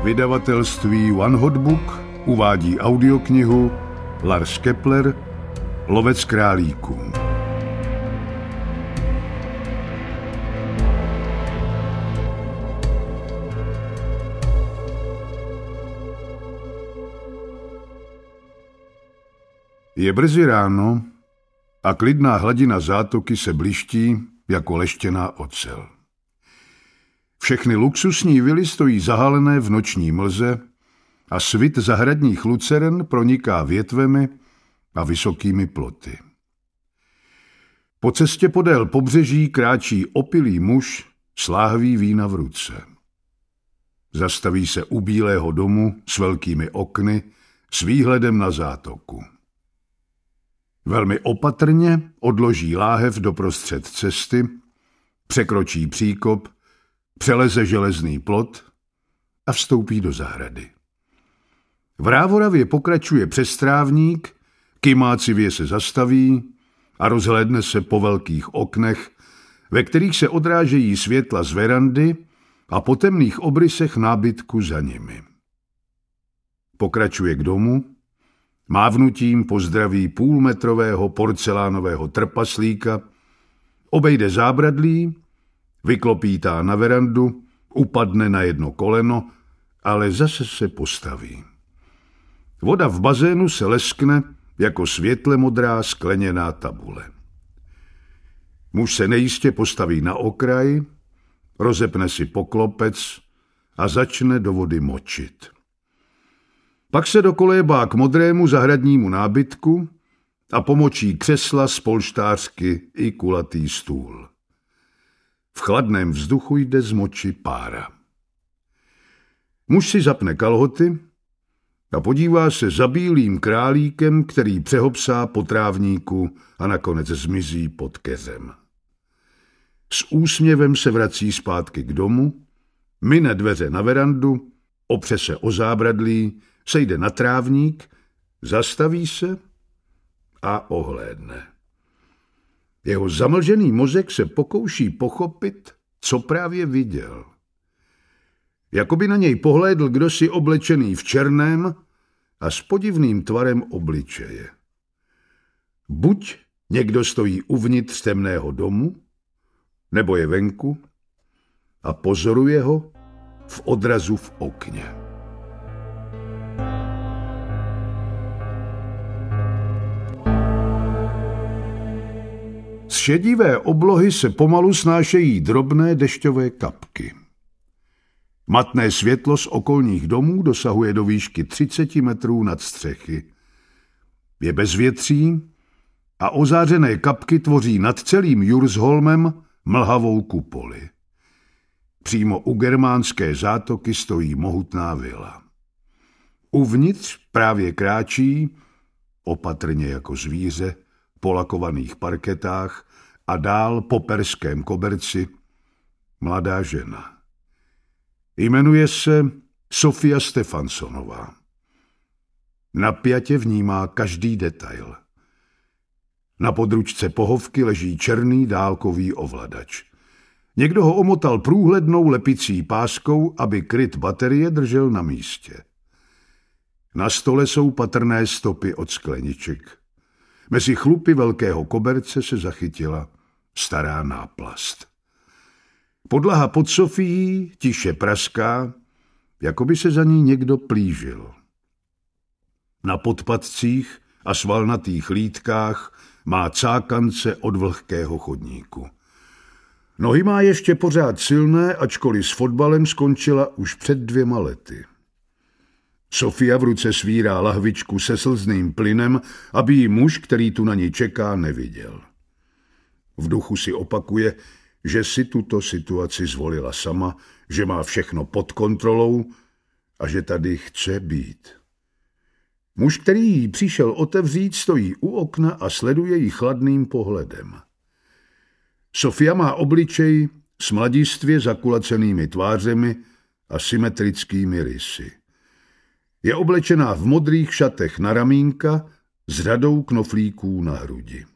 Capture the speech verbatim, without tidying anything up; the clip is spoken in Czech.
Vydavatelství One Hot Book uvádí audioknihu Lars Kepler, Lovec králíků. Je brzy ráno a klidná hladina zátoky se bliští jako leštěná ocel. Všechny luxusní vily stojí zahalené v noční mlze a svit zahradních luceren proniká větvemi a vysokými ploty. Po cestě podél pobřeží kráčí opilý muž s láhví vína v ruce. Zastaví se u bílého domu s velkými okny s výhledem na zátoku. Velmi opatrně odloží láhev doprostřed cesty, překročí příkop, přeleze železný plot a vstoupí do zahrady. V rávoravě pokračuje přes trávník, kymácivě se zastaví a rozhlédne se po velkých oknech, ve kterých se odrážejí světla z verandy a po temných obrysech nábytku za nimi. Pokračuje k domu, mávnutím pozdraví půlmetrového porcelánového trpaslíka, obejde zábradlí, vyklopítá na verandu, upadne na jedno koleno, ale zase se postaví. Voda v bazénu se leskne jako světle modrá skleněná tabule. Muž se nejistě postaví na okraj, rozepne si poklopec a začne do vody močit. Pak se dokolébá k modrému zahradnímu nábytku a pomočí křesla z polštářky i kulatý stůl. V chladném vzduchu jde z moči pára. Muž si zapne kalhoty a podívá se za bílým králíkem, který přehopsá po trávníku a nakonec zmizí pod keřem. S úsměvem se vrací zpátky k domu, mine dveře na verandu, opře se o zábradlí, sejde na trávník, zastaví se a ohlédne. Jeho zamlžený mozek se pokouší pochopit, co právě viděl. Jakoby na něj pohlédl kdosi oblečený v černém a s podivným tvarem obličeje. Buď někdo stojí uvnitř temného domu, nebo je venku a pozoruje ho v odrazu v okně. Z šedivé oblohy se pomalu snášejí drobné dešťové kapky. Matné světlo z okolních domů dosahuje do výšky třicet metrů nad střechy. Je bezvětří a ozářené kapky tvoří nad celým Djursholmem mlhavou kupoli. Přímo u germánské zátoky stojí mohutná vila. Uvnitř právě kráčí, opatrně jako zvíře, po lakovaných parketách a dál po perském koberci mladá žena. Jmenuje se Sofia Stefanssonová. Napjatě vnímá každý detail. Na područce pohovky leží černý dálkový ovladač. Někdo ho omotal průhlednou lepicí páskou, aby kryt baterie držel na místě. Na stole jsou patrné stopy od skleniček. Mezi chlupy velkého koberce se zachytila stará náplast. Podlaha pod Sofií tiše praská, jako by se za ní někdo plížil. Na podpatcích a svalnatých lítkách má cákance od vlhkého chodníku. Nohy má ještě pořád silné, ačkoliv s fotbalem skončila už před dvěma lety. Sofia v ruce svírá lahvičku se slzným plynem, aby ji muž, který tu na ní čeká, neviděl. V duchu si opakuje, že si tuto situaci zvolila sama, že má všechno pod kontrolou a že tady chce být. Muž, který jí přišel otevřít, stojí u okna a sleduje ji chladným pohledem. Sofia má obličej s mladistvě zakulacenými tvářemi a symetrickými rysy. Je oblečená v modrých šatech na ramínka s řadou knoflíků na hrudi.